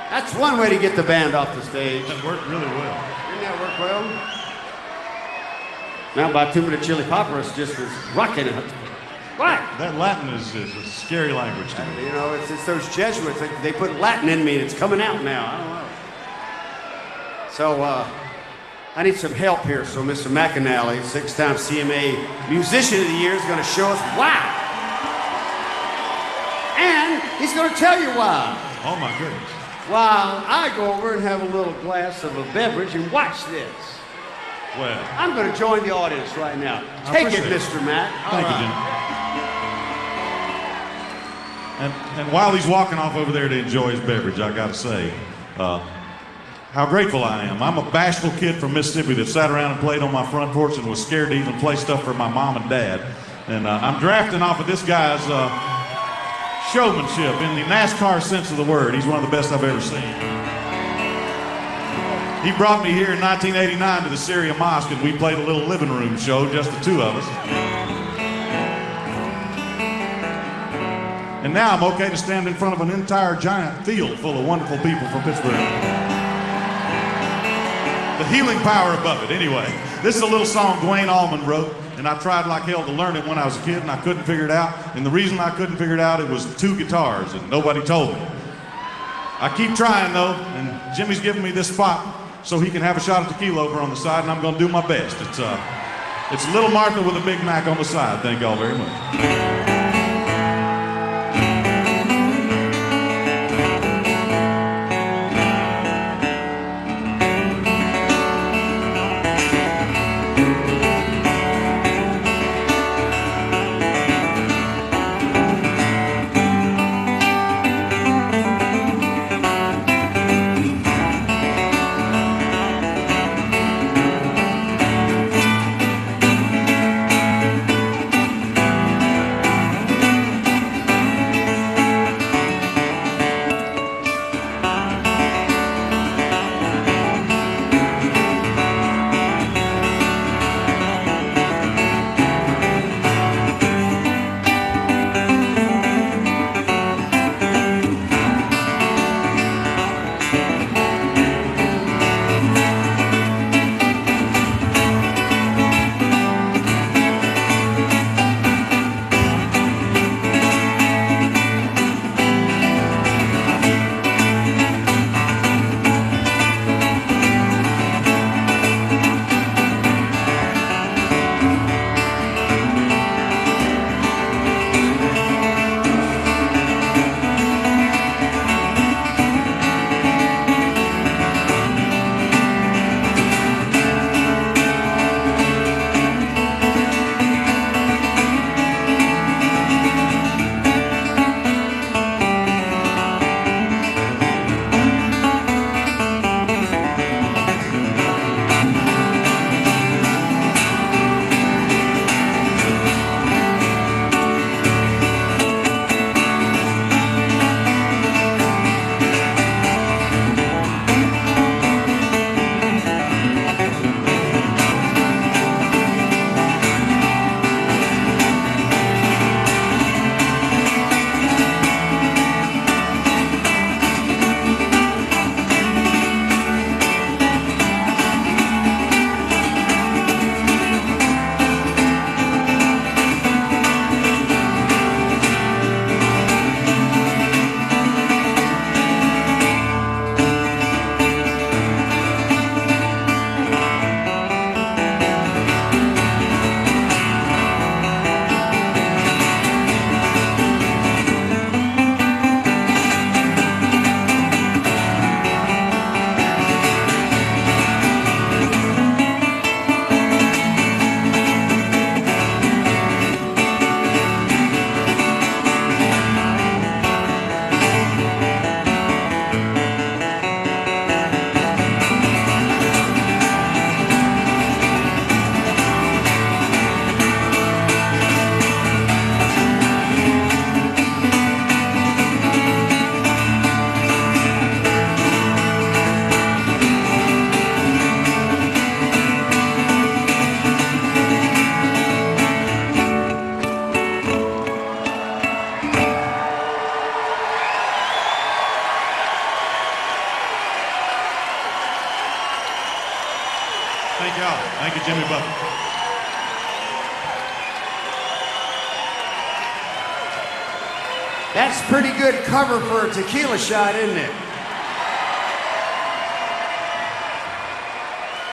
That's one way to get the band off the stage. That worked really well. Didn't that work well? Now by 2 Minute Chili Peppers just is rocking it. What? That Latin is a scary language to me. You know, it's those Jesuits. They put Latin in me and it's coming out now. I don't know. So, I need some help here. So Mr. McAnally, 6-time CMA Musician of the Year, is going to show us why. And he's going to tell you why. Oh, my goodness. While I go over and have a little glass of a beverage and watch this. Well, I'm going to join the audience right now. Take it, Mr. Mac. Thank you, Jim. And while he's walking off over there to enjoy his beverage, I got to say how grateful I am. I'm a bashful kid from Mississippi that sat around and played on my front porch and was scared to even play stuff for my mom and dad. And I'm drafting off of this guy's showmanship in the NASCAR sense of the word. He's one of the best I've ever seen. He brought me here in 1989 to the Syria Mosque, and we played a little living room show, just the two of us. And now I'm okay to stand in front of an entire giant field full of wonderful people from Pittsburgh. The healing power above it. Anyway, this is a little song Dwayne Allman wrote, and I tried like hell to learn it when I was a kid, and I couldn't figure it out. And the reason I couldn't figure it out, it was 2 guitars, and nobody told me. I keep trying, though, and Jimmy's giving me this spot so he can have a shot of tequila over on the side, and I'm going to do my best. It's Little Martha with a Big Mac on the side. Thank y'all very much. Thank y'all. Thank you, Jimmy Buffett. That's pretty good cover for a tequila shot, isn't it?